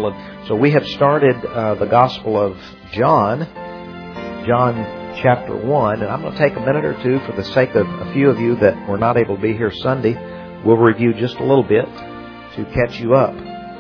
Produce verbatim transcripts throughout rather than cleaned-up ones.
Gospel. And so we have started uh, the Gospel of John, John chapter one. And I'm going to take a minute or two for the sake of a few of you that were not able to be here Sunday. We'll review just a little bit to catch you up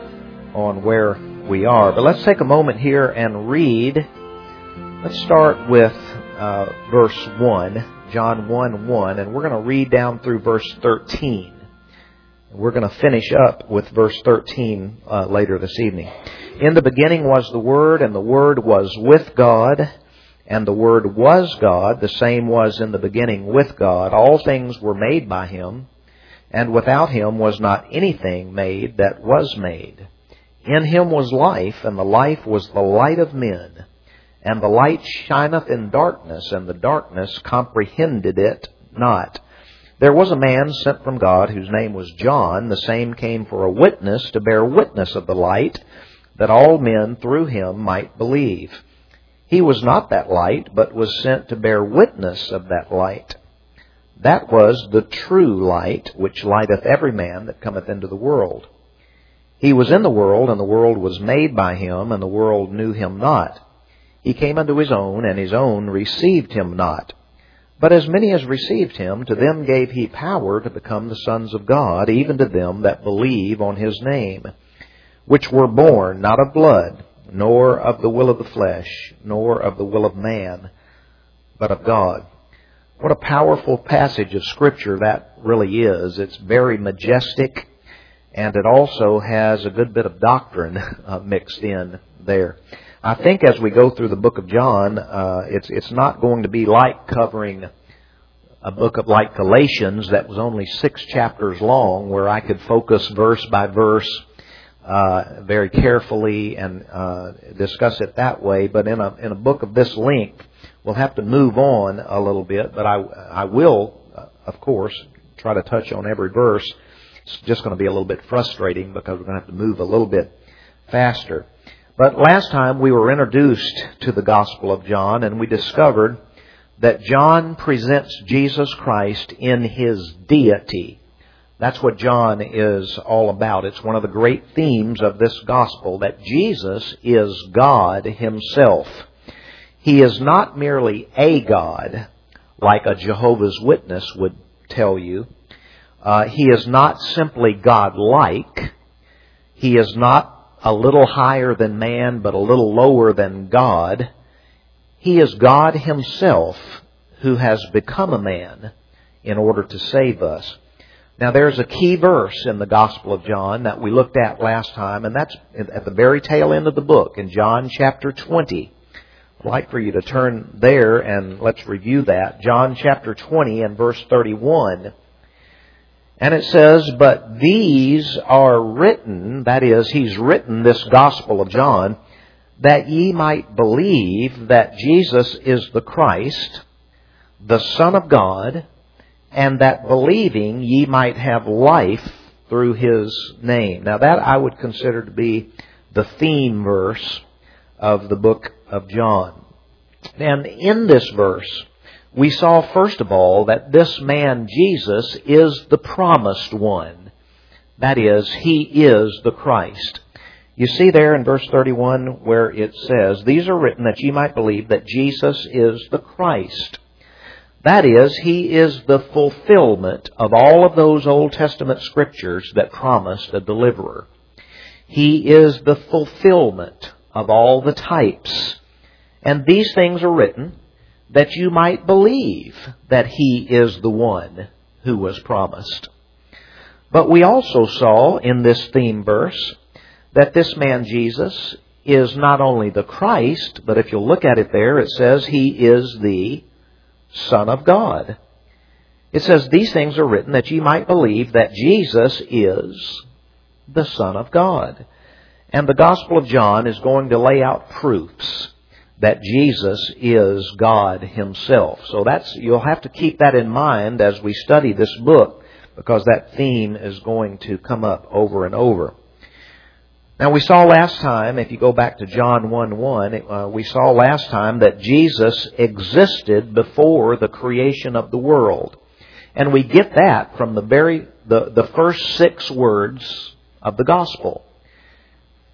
on where we are. But let's take a moment here and read. Let's start with uh, verse one, John one one, and we're going to read down through verse thirteen. We're going to finish up with verse thirteen uh, later this evening. In the beginning was the Word, and the Word was with God, and the Word was God. The same was in the beginning with God. All things were made by Him, and without Him was not anything made that was made. In Him was life, and the life was the light of men. And the light shineth in darkness, and the darkness comprehended it not. There was a man sent from God whose name was John. The same came for a witness to bear witness of the light, that all men through him might believe. He was not that light, but was sent to bear witness of that light. That was the true light, which lighteth every man that cometh into the world. He was in the world, and the world was made by him, and the world knew him not. He came unto his own, and his own received him not. But as many as received him, to them gave he power to become the sons of God, even to them that believe on his name, which were born not of blood, nor of the will of the flesh, nor of the will of man, but of God. What a powerful passage of Scripture that really is. It's very majestic, and it also has a good bit of doctrine uh, mixed in there. I think as we go through the book of John, uh, it's it's not going to be like covering a book of like Galatians that was only six chapters long, where I could focus verse by verse uh, very carefully and uh, discuss it that way. But in a in a book of this length, we'll have to move on a little bit. But I I will, uh, of course, try to touch on every verse. It's just going to be a little bit frustrating because we're going to have to move a little bit faster. But last time we were introduced to the Gospel of John, and we discovered that John presents Jesus Christ in His deity. That's what John is all about. It's one of the great themes of this Gospel, that Jesus is God Himself. He is not merely a God, like a Jehovah's Witness would tell you. Uh, he is not simply God-like. He is not a little higher than man, but a little lower than God. He is God Himself who has become a man in order to save us. Now there's a key verse in the Gospel of John that we looked at last time, and that's at the very tail end of the book, in John chapter twenty. I'd like for you to turn there and let's review that. John chapter twenty and verse thirty-one. And it says, but these are written, that is, he's written this Gospel of John, that ye might believe that Jesus is the Christ, the Son of God, and that believing ye might have life through His name. Now that I would consider to be the theme verse of the book of John. And in this verse, we saw, first of all, that this man, Jesus, is the promised one. That is, He is the Christ. You see there in verse thirty-one where it says, these are written that ye might believe that Jesus is the Christ. That is, He is the fulfillment of all of those Old Testament scriptures that promised a deliverer. He is the fulfillment of all the types. And these things are written that you might believe that He is the one who was promised. But we also saw in this theme verse that this man Jesus is not only the Christ, but if you'll look at it there, it says He is the Son of God. It says, these things are written that ye might believe that Jesus is the Son of God. And the Gospel of John is going to lay out proofs that Jesus is God Himself. So that's, you'll have to keep that in mind as we study this book, because that theme is going to come up over and over. Now we saw last time, if you go back to John one one, uh, we saw last time that Jesus existed before the creation of the world. And we get that from the very the, the first six words of the Gospel.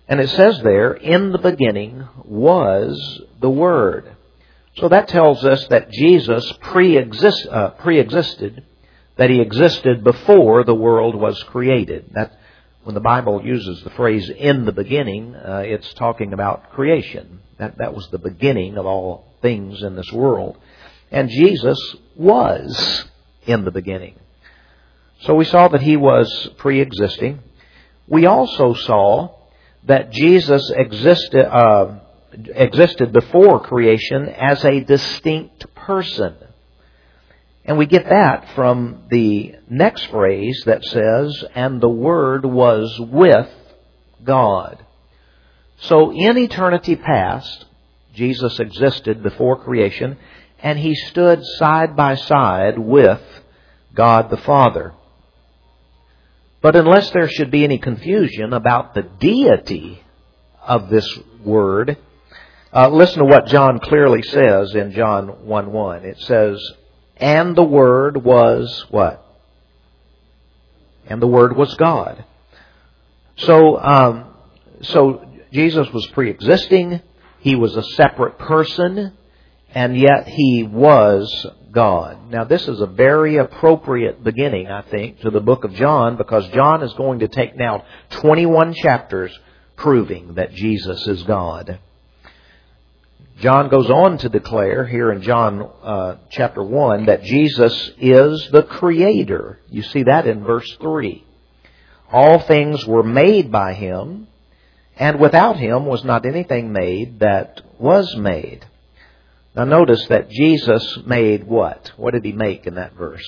And it says there, in the beginning was the Word. So that tells us that Jesus pre-exist, uh, pre-existed, that He existed before the world was created. That, when the Bible uses the phrase, in the beginning, uh, it's talking about creation. That, that was the beginning of all things in this world. And Jesus was in the beginning. So we saw that He was pre-existing. We also saw that Jesus existed, uh, existed before creation as a distinct person. And we get that from the next phrase that says, and the Word was with God. So in eternity past, Jesus existed before creation, and He stood side by side with God the Father. But unless there should be any confusion about the deity of this Word, uh, listen to what John clearly says in John one one. It says, and the Word was what? And the Word was God. So, um, so Jesus was pre-existing. He was a separate person, and yet He was God. Now, this is a very appropriate beginning, I think, to the book of John, because John is going to take now twenty-one chapters proving that Jesus is God. John goes on to declare here in John uh, chapter one that Jesus is the Creator. You see that in verse three. All things were made by Him, and without Him was not anything made that was made. Now notice that Jesus made what? What did He make in that verse?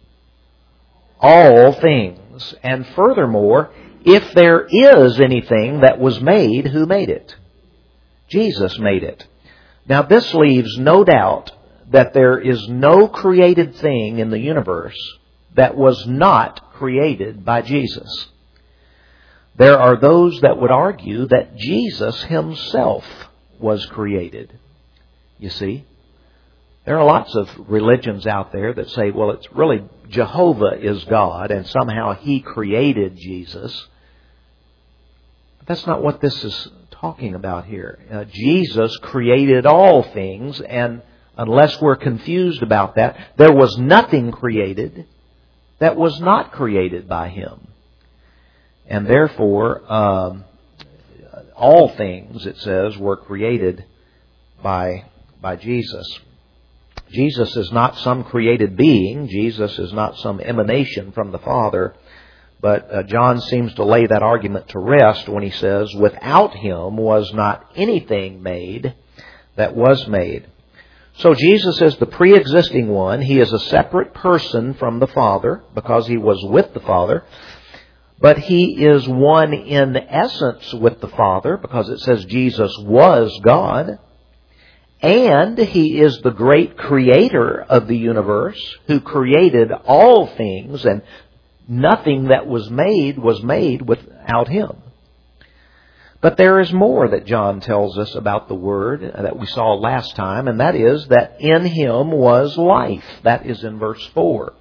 All things. And furthermore, if there is anything that was made, who made it? Jesus made it. Now this leaves no doubt that there is no created thing in the universe that was not created by Jesus. There are those that would argue that Jesus Himself was created. You see, there are lots of religions out there that say, well, it's really Jehovah is God and somehow He created Jesus. But that's not what this is talking about here. Uh, Jesus created all things, and unless we're confused about that, there was nothing created that was not created by Him. And therefore, um, all things, it says, were created by by Jesus. Jesus is not some created being. Jesus is not some emanation from the Father. But uh, John seems to lay that argument to rest when he says, without Him was not anything made that was made. So Jesus is the pre-existing one. He is a separate person from the Father because He was with the Father. But He is one in essence with the Father because it says Jesus was God. And He is the great creator of the universe who created all things, and nothing that was made was made without Him. But there is more that John tells us about the Word that we saw last time, and that is that in Him was life. That is in verse four.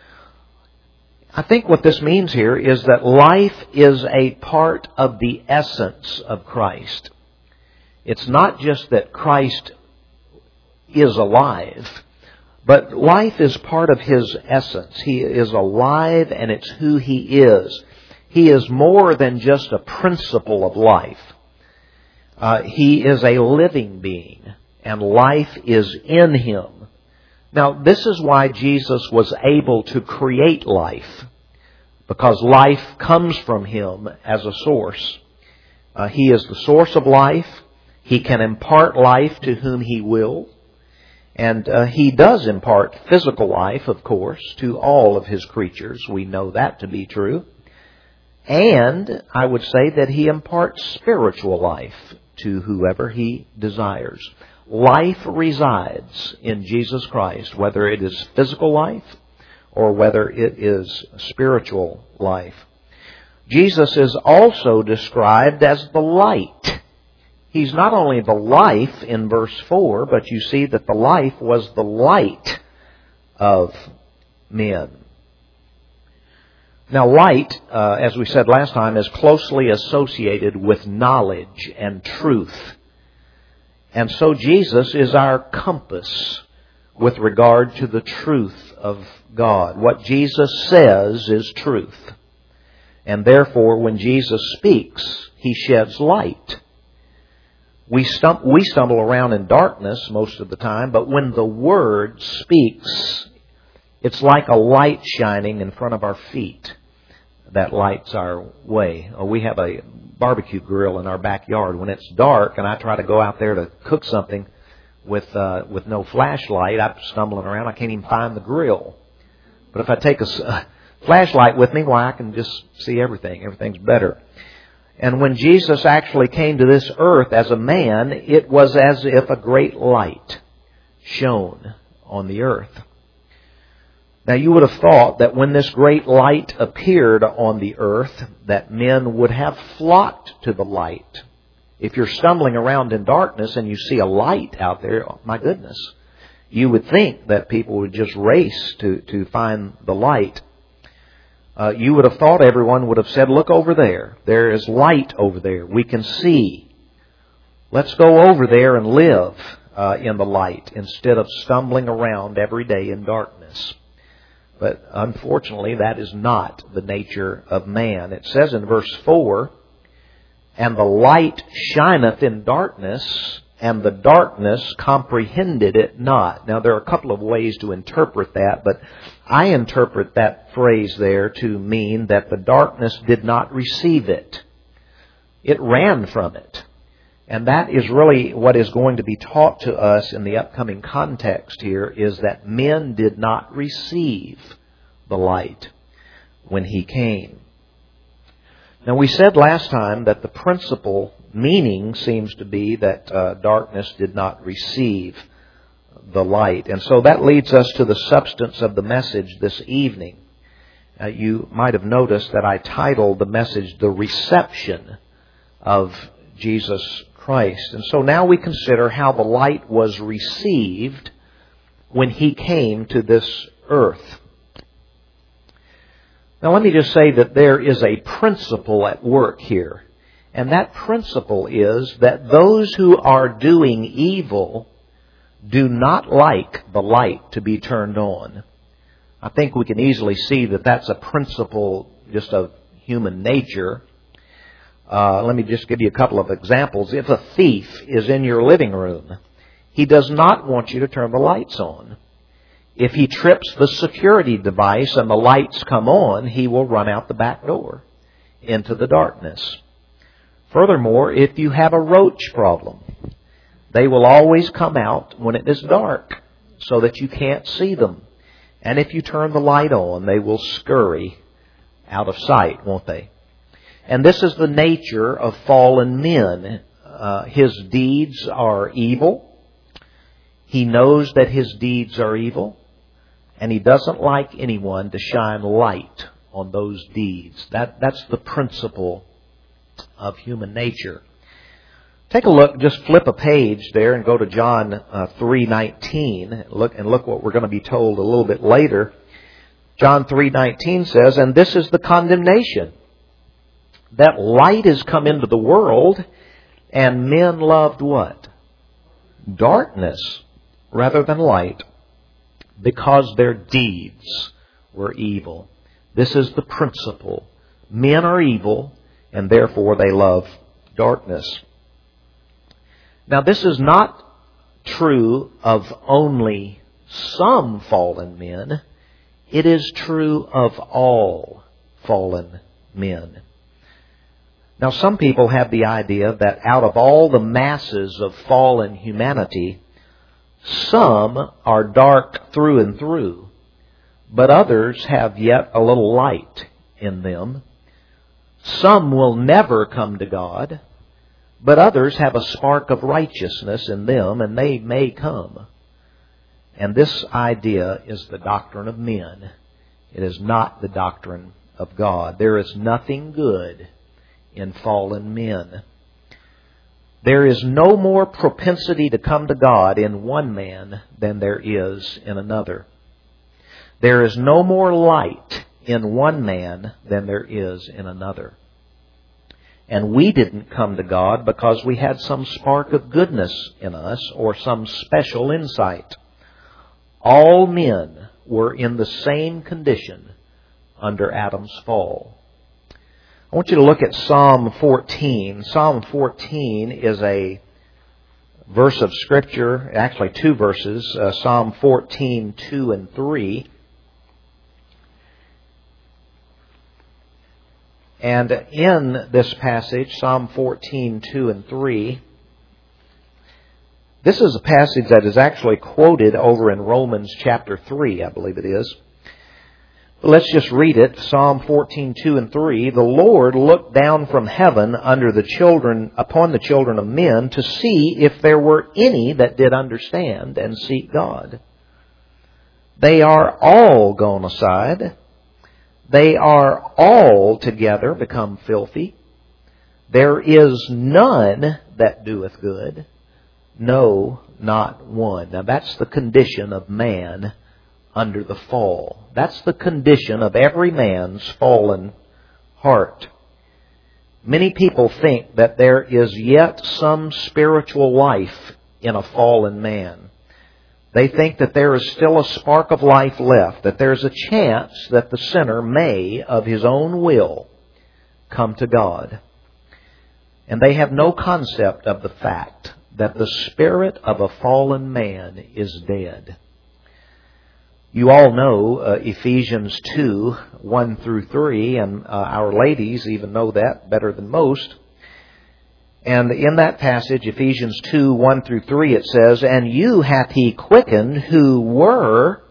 I think what this means here is that life is a part of the essence of Christ. It's not just that Christ is alive, but life is part of His essence. He is alive, and it's who He is. He is more than just a principle of life. Uh, he is a living being, and life is in Him. Now, this is why Jesus was able to create life, because life comes from Him as a source. Uh, he is the source of life. He can impart life to whom He will. And uh, He does impart physical life, of course, to all of His creatures. We know that to be true. And I would say that He imparts spiritual life to whoever He desires. Life resides in Jesus Christ, whether it is physical life or whether it is spiritual life. Jesus is also described as the light. He's not only the life in verse four, but you see that the life was the light of men. Now, light, uh, as we said last time, is closely associated with knowledge and truth. And so Jesus is our compass with regard to the truth of God. What Jesus says is truth. And therefore, when Jesus speaks, He sheds light. We, stum- we stumble around in darkness most of the time, but when the Word speaks, it's like a light shining in front of our feet that lights our way. Or we have a barbecue grill in our backyard. When it's dark and I try to go out there to cook something with uh, with no flashlight, I'm stumbling around. I can't even find the grill. But if I take a, a flashlight with me, why, I can just see everything. Everything's better. And when Jesus actually came to this earth as a man, it was as if a great light shone on the earth. Now, you would have thought that when this great light appeared on the earth, that men would have flocked to the light. If you're stumbling around in darkness and you see a light out there, oh, my goodness, you would think that people would just race to, to find the light. Uh, you would have thought everyone would have said, look over there. There is light over there. We can see. Let's go over there and live uh, in the light instead of stumbling around every day in darkness. But unfortunately, that is not the nature of man. It says in verse four, and the light shineth in darkness, and the darkness comprehended it not. Now, there are a couple of ways to interpret that, but I interpret that phrase there to mean that the darkness did not receive it. It ran from it. And that is really what is going to be taught to us in the upcoming context here, is that men did not receive the light when He came. Now, we said last time that the principal meaning seems to be that uh, darkness did not receive the light. And so that leads us to the substance of the message this evening. Uh, you might have noticed that I titled the message, The Reception of Jesus Christ. And so now we consider how the light was received when He came to this earth. Now let me just say that there is a principle at work here. And that principle is that those who are doing evil do not like the light to be turned on. I think we can easily see that that's a principle just of human nature. Uh, let me just give you a couple of examples. If a thief is in your living room, he does not want you to turn the lights on. If he trips the security device and the lights come on, he will run out the back door into the darkness. Furthermore, if you have a roach problem, they will always come out when it is dark so that you can't see them. And if you turn the light on, they will scurry out of sight, won't they? And this is the nature of fallen men. Uh, his deeds are evil. He knows that his deeds are evil. And he doesn't like anyone to shine light on those deeds. That, that's the principle of human nature. Take a look, just flip a page there and go to John uh, three nineteen. Look and look what we're going to be told a little bit later. John three nineteen says, and this is the condemnation, that light has come into the world, and men loved what? Darkness rather than light, because their deeds were evil. This is the principle. Men are evil, and therefore they love darkness. Now, this is not true of only some fallen men. It is true of all fallen men. Now, some people have the idea that out of all the masses of fallen humanity, some are dark through and through, but others have yet a little light in them. Some will never come to God, but others have a spark of righteousness in them, and they may come. And this idea is the doctrine of men. It is not the doctrine of God. There is nothing good in fallen men. There is no more propensity to come to God in one man than there is in another. There is no more light in one man than there is in another. And we didn't come to God because we had some spark of goodness in us or some special insight. All men were in the same condition under Adam's fall. I want you to look at Psalm fourteen. Psalm fourteen is a verse of Scripture, actually two verses, uh, Psalm fourteen, two and three. And in this passage, Psalm fourteen, two and three, this is a passage that is actually quoted over in Romans chapter three, I believe it is. Let's just read it. Psalm fourteen, two and three. The Lord looked down from heaven under the children, upon the children of men to see if there were any that did understand and seek God. They are all gone aside. They are all together become filthy. There is none that doeth good. No, not one. Now that's the condition of man under the fall. That's the condition of every man's fallen heart. Many people think that there is yet some spiritual life in a fallen man. They think that there is still a spark of life left, that there's a chance that the sinner may, of his own will, come to God. And they have no concept of the fact that the spirit of a fallen man is dead. You all know uh, Ephesians two, one through three, and uh, our ladies even know that better than most. And in that passage, Ephesians two, one through three, it says, And you hath he quickened who were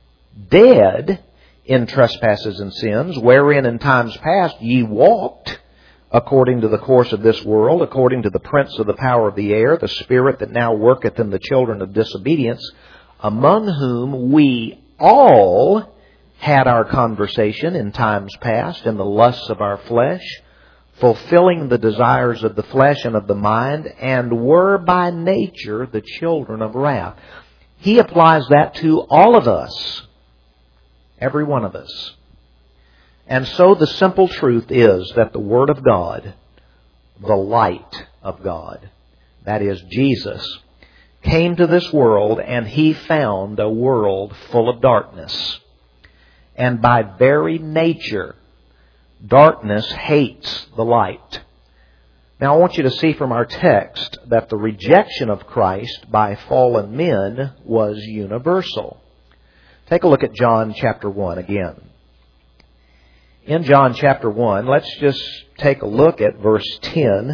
dead in trespasses and sins, wherein in times past ye walked, according to the course of this world, according to the prince of the power of the air, the spirit that now worketh in the children of disobedience, among whom we all had our conversation in times past in the lusts of our flesh, fulfilling the desires of the flesh and of the mind, and were by nature the children of wrath. He applies that to all of us, every one of us. And so the simple truth is that the Word of God, the light of God, that is Jesus, came to this world and He found a world full of darkness. And by very nature, darkness hates the light. Now I want you to see from our text that the rejection of Christ by fallen men was universal. Take a look at John chapter one again. In John chapter one, let's just take a look at verse ten.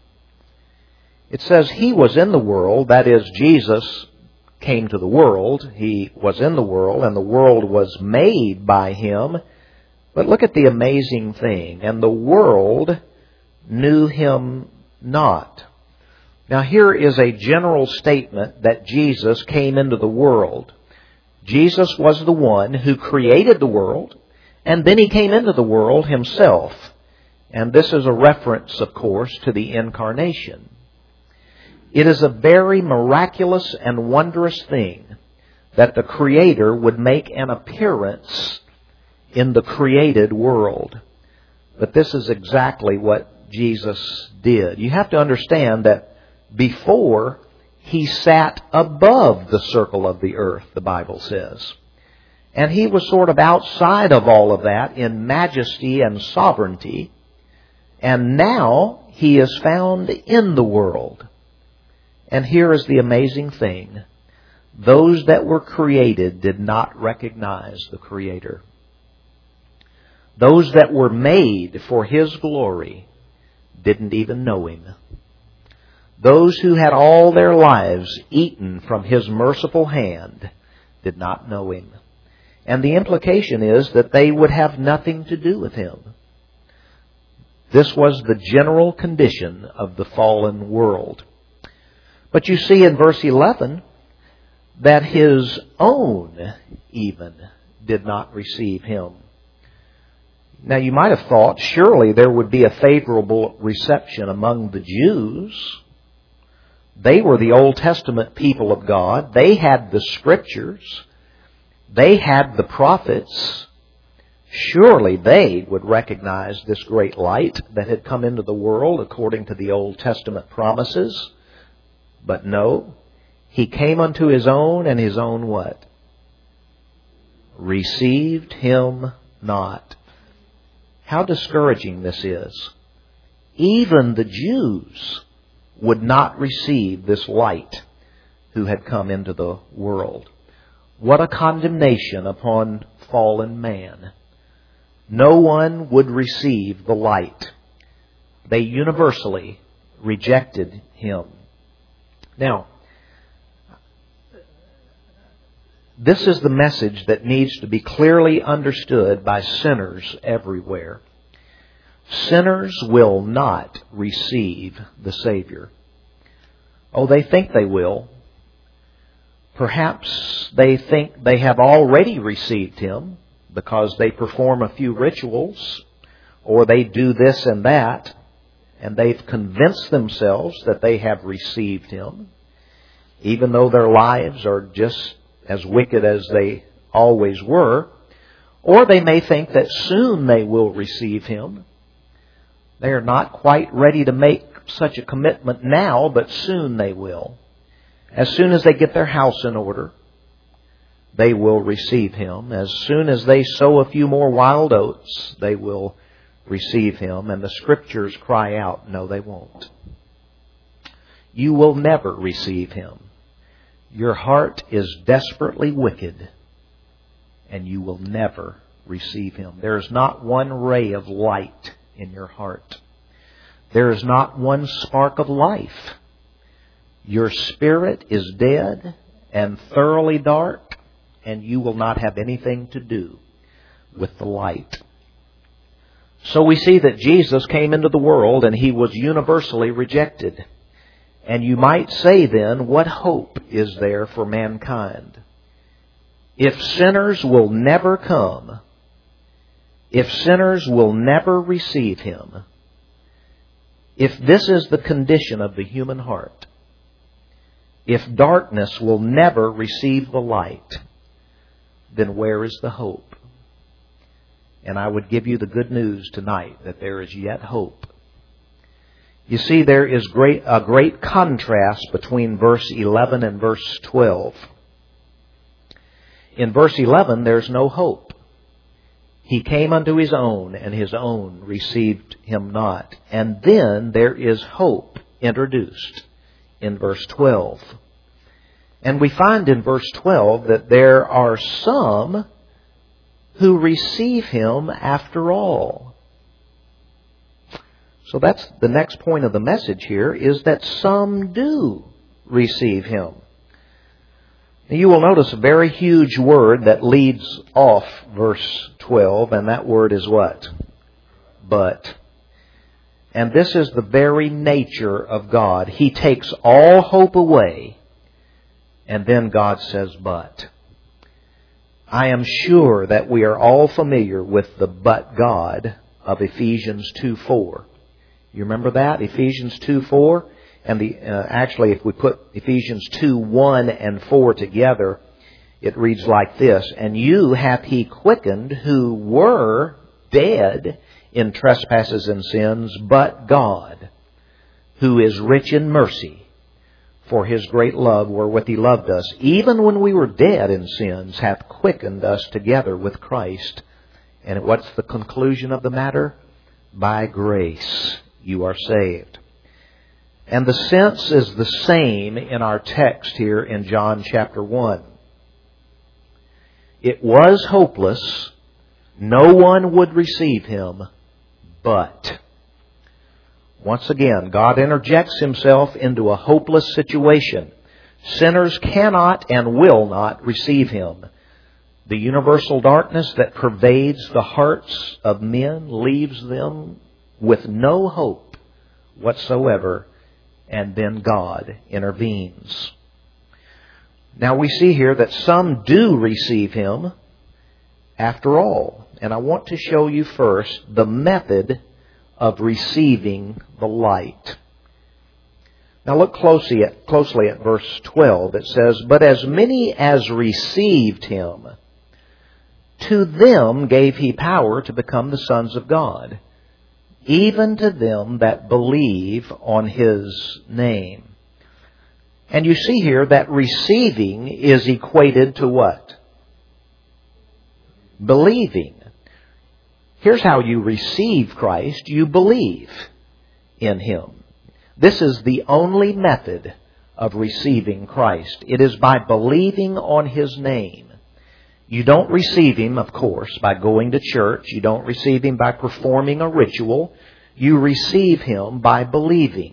It says, He was in the world, that is, Jesus came to the world. He was in the world, and the world was made by Him. But look at the amazing thing. And the world knew Him not. Now here is a general statement that Jesus came into the world. Jesus was the one who created the world, and then He came into the world Himself. And this is a reference, of course, to the incarnation. It is a very miraculous and wondrous thing that the Creator would make an appearance in the created world. But this is exactly what Jesus did. You have to understand that before He sat above the circle of the earth, the Bible says. And He was sort of outside of all of that in majesty and sovereignty. And now He is found in the world. And here is the amazing thing. Those that were created did not recognize the Creator. Those that were made for His glory didn't even know Him. Those who had all their lives eaten from His merciful hand did not know Him. And the implication is that they would have nothing to do with Him. This was the general condition of the fallen world. But you see in verse eleven that His own even did not receive Him. Now you might have thought surely there would be a favorable reception among the Jews. They were the Old Testament people of God. They had the Scriptures. They had the prophets. Surely they would recognize this great light that had come into the world according to the Old Testament promises. But no, He came unto His own, and His own what? Received Him not. How discouraging this is. Even the Jews would not receive this light who had come into the world. What a condemnation upon fallen man. No one would receive the light. They universally rejected Him. Now, this is the message that needs to be clearly understood by sinners everywhere. Sinners will not receive the Savior. Oh, they think they will. Perhaps they think they have already received Him because they perform a few rituals, or they do this and that, and they've convinced themselves that they have received Him, even though their lives are just as wicked as they always were. Or they may think that soon they will receive Him. They are not quite ready to make such a commitment now, but soon they will. As soon as they get their house in order, they will receive Him. As soon as they sow a few more wild oats, they will receive Him. And the Scriptures cry out, no, they won't. You will never receive Him. Your heart is desperately wicked, and you will never receive Him. There is not one ray of light in your heart. There is not one spark of life. Your spirit is dead and thoroughly dark, and you will not have anything to do with the light. So we see that Jesus came into the world and He was universally rejected. And you might say then, what hope is there for mankind? If sinners will never come, if sinners will never receive Him, if this is the condition of the human heart, if darkness will never receive the light, then where is the hope? And I would give you the good news tonight that there is yet hope. You see, there is great a great contrast between verse eleven and verse twelve. In verse eleven, there's no hope. He came unto His own, and His own received Him not. And then there is hope introduced in verse twelve. And we find in verse twelve that there are some who receive Him after all. So that's the next point of the message here, is that some do receive Him. Now you will notice a very huge word that leads off verse twelve, and that word is what? But. And this is the very nature of God. He takes all hope away, and then God says, but. I am sure that we are all familiar with the but God of Ephesians two four. You remember that? Ephesians two four? And the uh, actually, if we put Ephesians two one and four together, it reads like this. And you hath He quickened who were dead in trespasses and sins, but God, who is rich in mercy, for His great love wherewith He loved us, even when we were dead in sins, hath quickened us together with Christ. And what's the conclusion of the matter? By grace you are saved. And the sense is the same in our text here in John chapter one. It was hopeless. No one would receive Him, but. Once again, God interjects Himself into a hopeless situation. Sinners cannot and will not receive Him. The universal darkness that pervades the hearts of men leaves them with no hope whatsoever, and then God intervenes. Now we see here that some do receive Him after all. And I want to show you first the method of receiving the light. Now look closely at, closely at verse twelve. It says, but as many as received Him, To them gave He power to become the sons of God, even to them that believe on His name. And you see here that receiving is equated to what? Believing. Here's how you receive Christ. You believe in Him. This is the only method of receiving Christ. It is by believing on His name. You don't receive Him, of course, by going to church. You don't receive Him by performing a ritual. You receive Him by believing.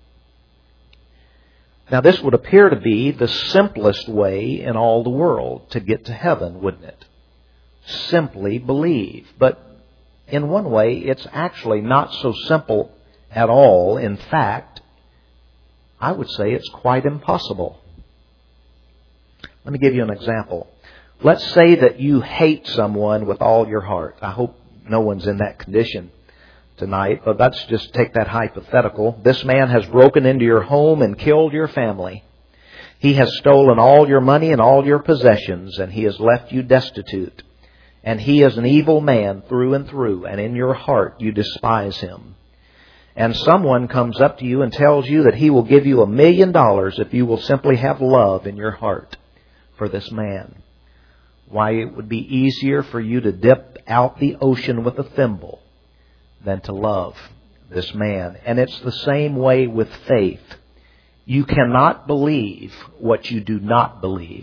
Now, this would appear to be the simplest way in all the world to get to heaven, wouldn't it? Simply believe. But in one way, it's actually not so simple at all. In fact, I would say it's quite impossible. Let me give you an example. Let's say that you hate someone with all your heart. I hope no one's in that condition tonight, but let's just take that hypothetical. This man has broken into your home and killed your family. He has stolen all your money and all your possessions, and he has left you destitute. And he is an evil man through and through, and in your heart you despise him. And someone comes up to you and tells you that he will give you a million dollars if you will simply have love in your heart for this man. Why, it would be easier for you to dip out the ocean with a thimble than to love this man. And it's the same way with faith. You cannot believe what you do not believe.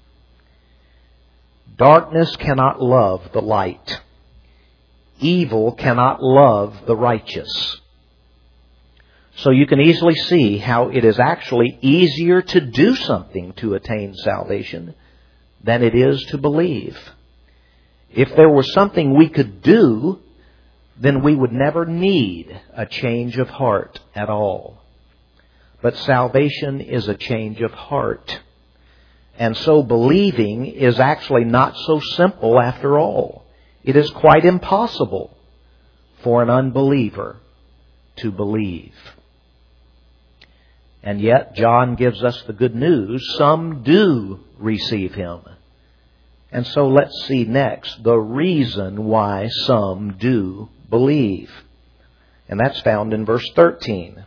Darkness cannot love the light. Evil cannot love the righteous. So you can easily see how it is actually easier to do something to attain salvation than it is to believe. If there was something we could do, then we would never need a change of heart at all. But salvation is a change of heart. And so believing is actually not so simple after all. It is quite impossible for an unbeliever to believe. And yet John gives us the good news. Some do receive Him. And so let's see next the reason why some do believe. And that's found in verse thirteen.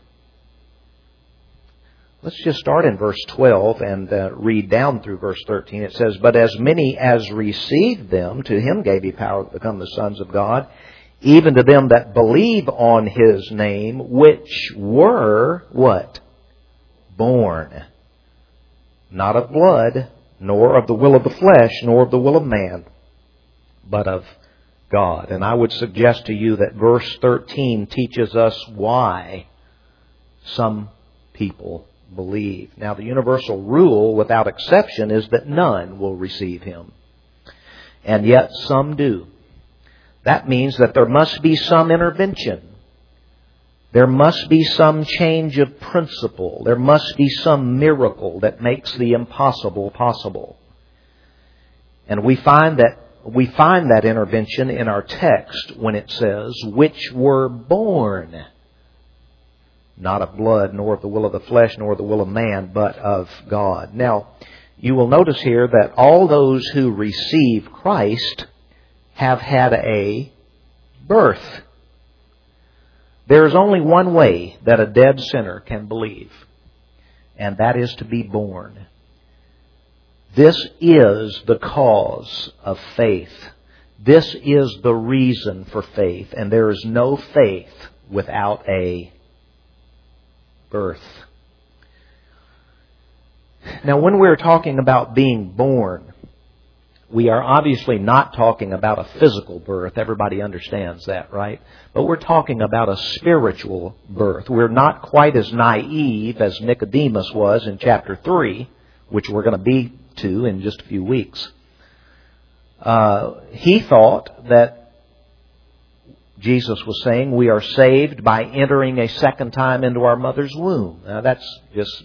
Let's just start in verse twelve and uh, read down through verse thirteen. It says, "But as many as received them, to him gave He power to become the sons of God, even to them that believe on His name, which were," what? "Born, not of blood, nor of the will of the flesh, nor of the will of man, but of God." And I would suggest to you that verse thirteen teaches us why some people believe. Now, the universal rule, without exception, is that none will receive Him. And yet some do. That means that there must be some intervention. There must be some change of principle. There must be some miracle that makes the impossible possible. And we find that we find that intervention in our text when it says, "which were born, not of blood, nor of the will of the flesh, nor of the will of man, but of God." Now, you will notice here that all those who receive Christ have had a birth. There is only one way that a dead sinner can believe, and that is to be born. This is the cause of faith. This is the reason for faith, and there is no faith without a birth. Now, when we're talking about being born, we are obviously not talking about a physical birth. Everybody understands that, right? But we're talking about a spiritual birth. We're not quite as naive as Nicodemus was in chapter three, which we're going to be to in just a few weeks. Uh, he thought that Jesus was saying we are saved by entering a second time into our mother's womb. Now, that's just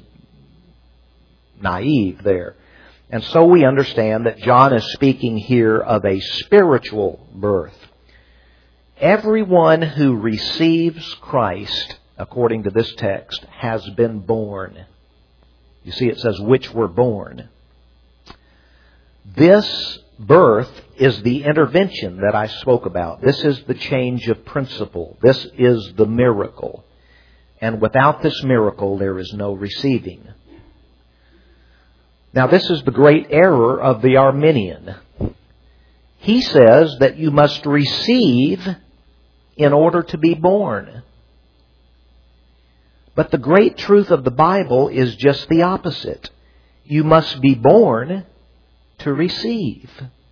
naive there. And so we understand that John is speaking here of a spiritual birth. Everyone who receives Christ, according to this text, has been born. You see, it says, "which were born." This birth is the intervention that I spoke about. This is the change of principle. This is the miracle. And without this miracle, there is no receiving. Now, this is the great error of the Arminian. He says that you must receive in order to be born. But the great truth of the Bible is just the opposite. You must be born to receive.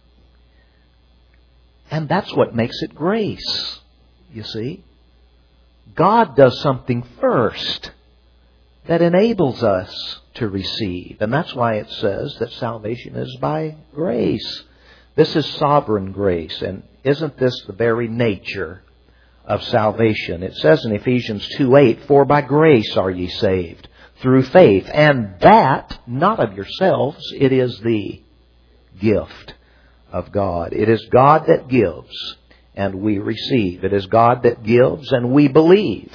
And that's what makes it grace, you see. God does something first that enables us to receive. And that's why it says that salvation is by grace. This is sovereign grace. And isn't this the very nature of salvation? It says in Ephesians two eight, "For by grace are ye saved, through faith, and that not of yourselves, it is the gift of God." It is God that gives, and we receive. It is God that gives, and we believe.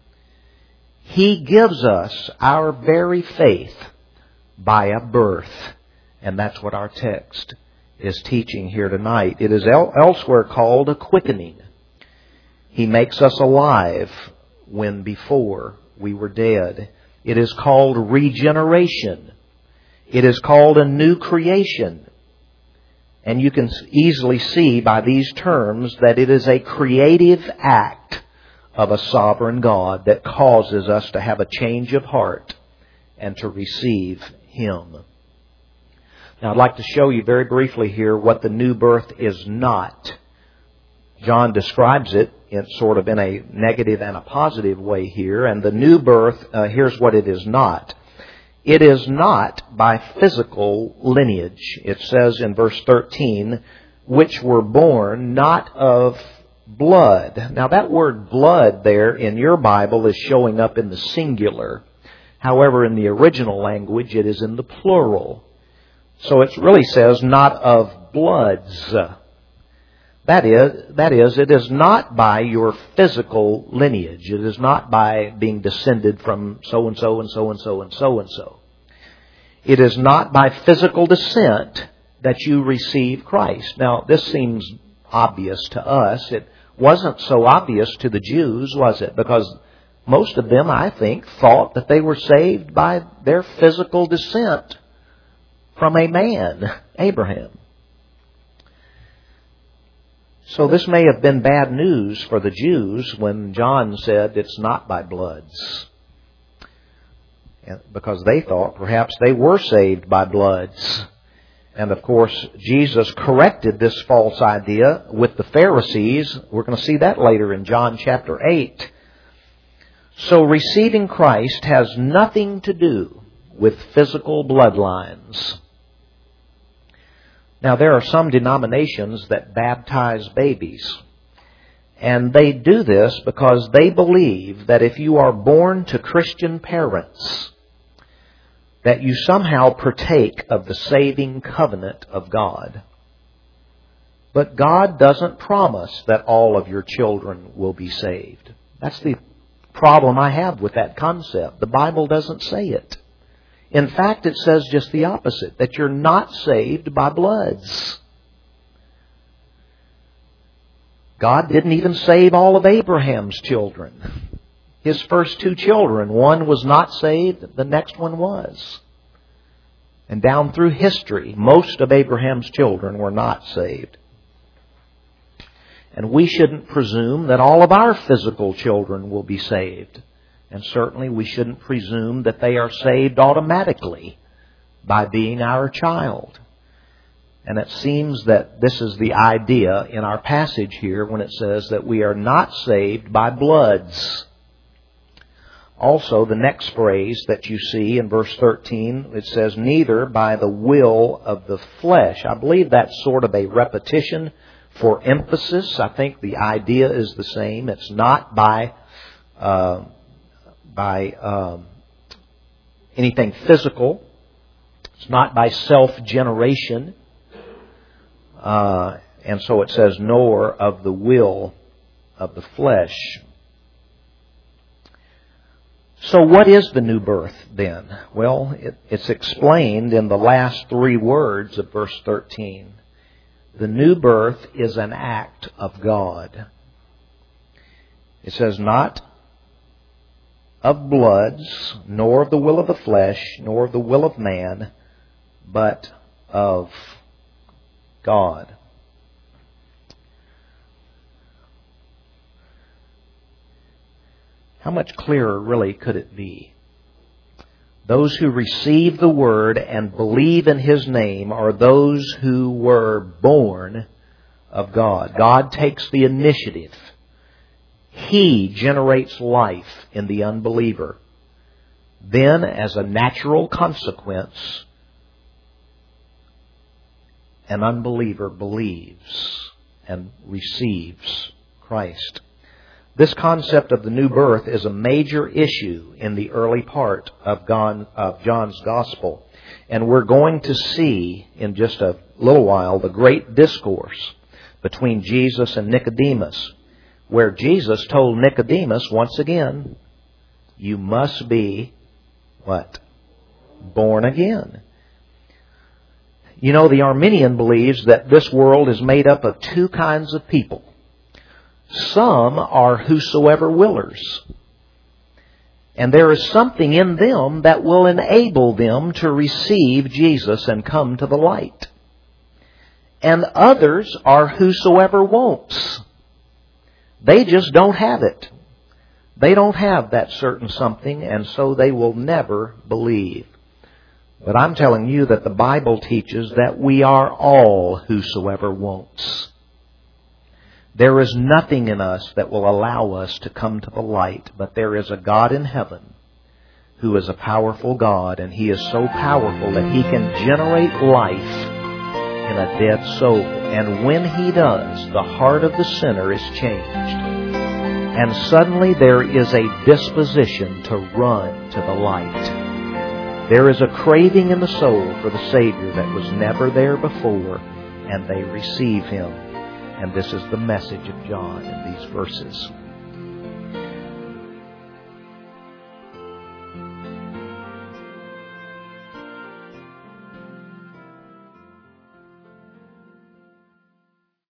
He gives us our very faith by a birth. And that's what our text is teaching here tonight. It is el- elsewhere called a quickening. He makes us alive when before we were dead. It is called regeneration. It is called a new creation. And you can easily see by these terms that it is a creative act of a sovereign God that causes us to have a change of heart and to receive Him. Now, I'd like to show you very briefly here what the new birth is not. John describes it in sort of in a negative and a positive way here. And the new birth, uh, here's what it is not. It is not by physical lineage. It says in verse thirteen, "which were born not of blood." Now that word blood there in your Bible is showing up in the singular. However, in the original language, it is in the plural. So it really says not of bloods. That is, that is, it is not by your physical lineage. It is not by being descended from so-and-so and so-and-so and so-and-so. It is not by physical descent that you receive Christ. Now, this seems obvious to us. It wasn't so obvious to the Jews, was it? Because most of them, I think, thought that they were saved by their physical descent from a man, Abraham. So this may have been bad news for the Jews when John said it's not by bloods. Because they thought perhaps they were saved by bloods. And of course, Jesus corrected this false idea with the Pharisees. We're going to see that later in John chapter eight. So receiving Christ has nothing to do with physical bloodlines. Now, there are some denominations that baptize babies. And they do this because they believe that if you are born to Christian parents, that you somehow partake of the saving covenant of God. But God doesn't promise that all of your children will be saved. That's the problem I have with that concept. The Bible doesn't say it. In fact, it says just the opposite, that you're not saved by bloods. God didn't even save all of Abraham's children. His first two children, one was not saved, the next one was. And down through history, most of Abraham's children were not saved. And we shouldn't presume that all of our physical children will be saved. And certainly we shouldn't presume that they are saved automatically by being our child. And it seems that this is the idea in our passage here when it says that we are not saved by bloods. Also, the next phrase that you see in verse thirteen, it says, neither by the will of the flesh. I believe that's sort of a repetition for emphasis. I think the idea is the same. It's not by uh, by um, anything physical. It's not by self-generation. Uh, and so it says, nor of the will of the flesh. So what is the new birth then? Well, it, it's explained in the last three words of verse thirteen. the new birth is an act of God. It says, not of bloods, nor of the will of the flesh, nor of the will of man, but of God. How much clearer really could it be? Those who receive the Word and believe in His name are those who were born of God. God takes the initiative. He generates life in the unbeliever. Then, as a natural consequence, an unbeliever believes and receives Christ. This concept of the new birth is a major issue in the early part of John's Gospel. And we're going to see in just a little while the great discourse between Jesus and Nicodemus, where Jesus told Nicodemus once again, you must be, what? Born again. You know, the Arminian believes that this world is made up of two kinds of people. Some are whosoever willers. And there is something in them that will enable them to receive Jesus and come to the light. And others are whosoever won'ts. They just don't have it. They don't have that certain something, and so they will never believe. But I'm telling you that the Bible teaches that we are all whosoever won'ts. There is nothing in us that will allow us to come to the light, but there is a God in heaven who is a powerful God, and He is so powerful that He can generate life in a dead soul. And when He does, the heart of the sinner is changed. And suddenly there is a disposition to run to the light. There is a craving in the soul for the Savior that was never there before, and they receive Him. And this is the message of John in these verses.